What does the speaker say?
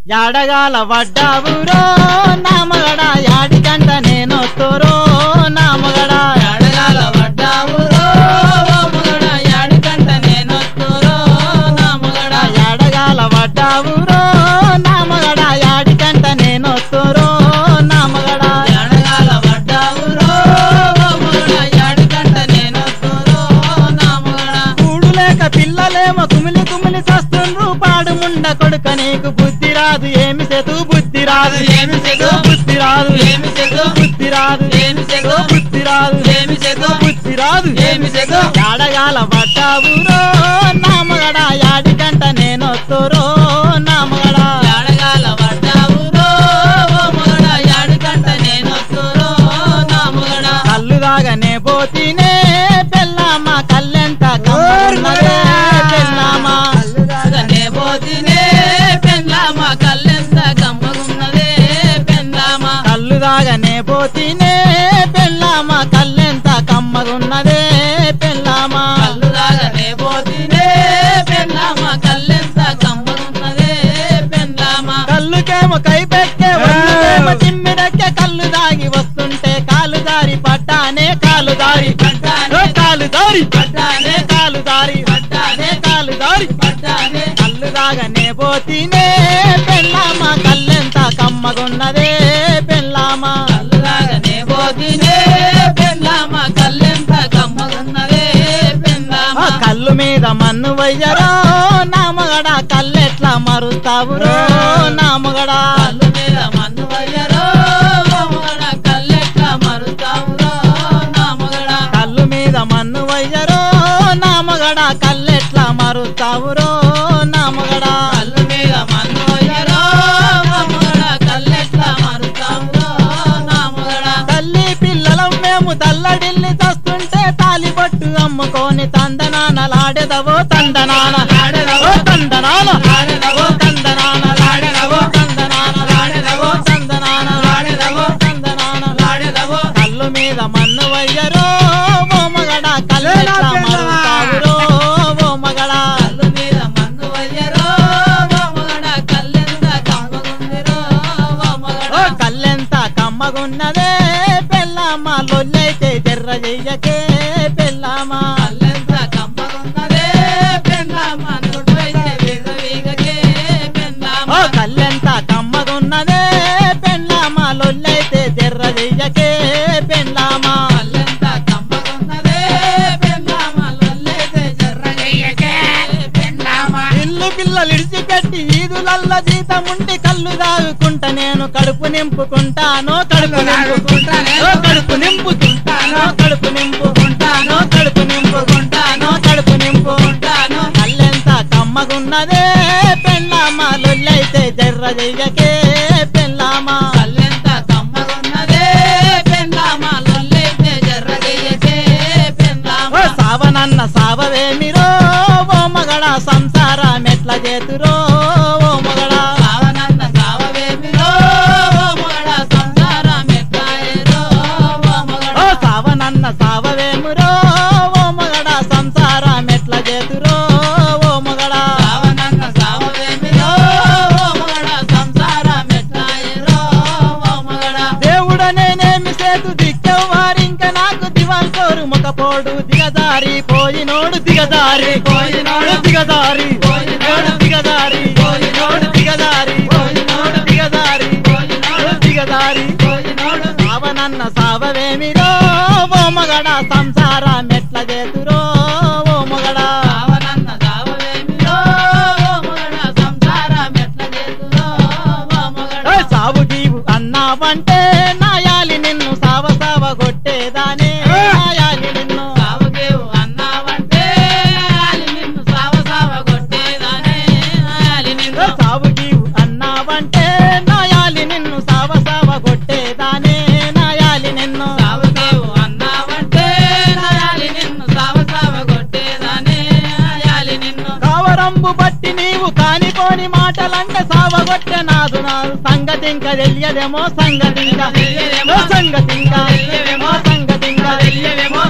యాడగాల వడ్డావురో నా మగడా యాడికంట నేనొత్తురో నా మగడా యాడగాల వడ్డావురో ఓ మగడా యాడికంట నేనొత్తురో నా మగడా యాడగాల వడ్డావురో నా మగడా యాడికంట నేనొత్తురో నా మగడా యాడగాల వడ్డావురో ఓ మగడా యాడికంట నేనొత్తురో నా మగడా కూడు లేక పిల్లలేమో కుమిలి కుమిలి సస్తుండ్రు పాడు ముండ కొడుక నీకు బుద్ధి రాదు ఏమి సెతు బుద్ధి రాదు ఏమి సెతు బుద్ధి రాదు ఏమి సెతు బుద్ధి రాదు ఏమి సెతు బుద్ధి రాదు ఏమి సెతు బుద్ధి రాదు ఏమి సెతు యాడగాల వడ్డావురో నా మగడా యాడికంట నేనొత్తురో నా మగడా యాడగాల వడ్డావురో ఓ మగడా యాడికంట నేనొత్తురో నా మగడా కళ్ళు దాగనే పోతీనే పెళ్ళామ కల్లెంత కమ్మగున్నదే పెళ్ళామ కల్లుదాగనే పోతినే పెండ్లామ కల్లెంత కమ్మగున్నదే పెండ్లామ కళ్ళు దాగనే పోతీనే పెళ్ళామ కల్లెంత కమ్మగున్నదే పెళ్ళామ కల్లుదాగనే పోతినే పెండ్లామ కల్లెంత కమ్మగున్నదే పెండ్లామ కళ్ళుకేమో కై పెట్టే ఒళ్ళుకేమో చిమ్మిడక్కే కళ్ళు దాగి వస్తుంటే కాలు దారి పట్టానే కాలు దారి పట్టానే కాలు దారి పట్టానే కాలు దారి పట్టానే కాలు దారి పట్టానే కళ్ళు దాగనే పోతీనే పెళ్ళామ కల్లెంత కమ్మగున్నదే పెళ్ళామ కల్లుదాగనే పోతినే పెండ్లామ కల్లెంత కమ్మగున్నదే పెండ్లామ కళ్ళు మీద మన్ను వయ్యరో నా మగడా కల్లెట్లా మరుస్తావురో నా మగడా కళ్ళు మీద మన్ను వయ్యరో ఓ మగడా కల్లెట్ల మరుతావురో నా మగడా కళ్ళు మీద మన్ను వయ్యరో నా మగడా కల్లెట్లా మరుస్తావురో నా మగడా కళ్ళు మీద మన్ను వయ్యరో ఓ మగడా కల్లెట్ల మరుతావురో నా మగడా తల్లి పిల్లలం మేము తల్లడిల్లి చస్తుంటే తాలి పట్టు అమ్ముకొని తందనానలాడెదవో తందనాన లాడెదవో తందనాన లాడెదవో తందనాన లాడెదవో తందనాన లాడెదవో తందనాన లాడెదవో తందనాన లాడెదవో కళ్ళు మీద మన్ను వయ్యరో ఓ మగడా కల్లెట్లా మరుస్తావురో ఓ మగడా కళ్ళు మీద మన్ను వయ్యరో ఓ మగడా కల్లెంత కమ్మగుందిరో ఓ మగడా కల్లెంత కమ్మగున్నదే పెళ్ళామ లొల్లైతే జర్ర చెయ్యకే పెళ్ళామ కల్లెంత కమ్మగున్నదే పెండ్లామ నోట్వైతే విర్రవీగకే పెండ్లామ కల్లెంత కమ్మగున్నదే పెళ్ళామ లొల్లైతే జర్ర చెయ్యకే పెళ్ళామ కల్లెంత కమ్మగున్నదే పెండ్లామ లొల్లైతే జర్రగయ్యకే పెండ్లామ ఇల్లు పిల్లలు ఇడిచిపెట్టి ఈదులల్ల జీతముండి కళ్ళు దాగుకుంటా నేను కడుపు నింపుకుంటాను కడుపు నింపుకుంటాను కడుపు నింపుకుంటాను కడుపు నింపుకుంటాను కడుపు నింపుకుంటాను కడుపు నింపుకుంటాను కల్లెంత కమ్మగున్నదే పెళ్ళామ లొల్లైతే జర్ర చెయ్యకే పెళ్ళామ కల్లెంత కమ్మగున్నదే పెండ్లామ లొల్లైతే జర్రగయ్యకే పెండ్లామ సావనన్న సావవేమిరో ఓ మగడా సంసారం ఎట్లా చేతురో ఓ మగడా సావనన్న సావవేమిరో ఓ మగడా సంసారం ఎట్లాయేరో ఓ మగడా సావనన్న సావవేమురో ఓ మగడా సంసారం ఎట్లా చేతురో ఓ మగడా సావనన్న సావవేమిరో ఓ మగడా సంసారం ఎట్లాయేరో ఓ మగడా దేవుడ నేనేమి సేతు దిక్కెవ్వారింక నాకు దివాల్ కోరు ముఖపోడు దిగదారి పోయినోడు దిగదారి పోయినోడు దిగదారి పోయినోడు దిగదారి పోయినోడు దిగదారి పోయినోడు దిగదారి పోయినోడు దిగదారి పోయినోడు సావనన్న సావవేమిరో ఓ మగడా సంసారం ఎట్లా చేతురో ఓ మగడా సావనన్న సావవేమిరో ఓ మగడా సంసారం ఎట్లాయేరో ఓ మగడా సావు గీవు అన్నావంటే నాయాలి నిన్ను సావ సావ కొట్టేదానే నాయాలి నిన్ను సావగేవు అన్నావంటే ఆలి నిన్ను సావ సావ కొట్టేదానే ఆలి నిన్ను సావు గీవు అన్నావంటే నాయాలి నిన్ను సావ సావ కొట్టేదానే నాయాలి నిన్ను సావగేవు అన్నావంటే ఆలి నిన్ను సావ సావ కొట్టేదానే ఆలి నిన్ను కావరంబు బట్టి నీవు కానిపోని మాటలంటే సావగొట్టె నాదు నాదు సంగతింక తెలియదేమో సంగతింక తెలియదేమో సంగతింక తెలియదేమో సంగతింక తెలియదేమో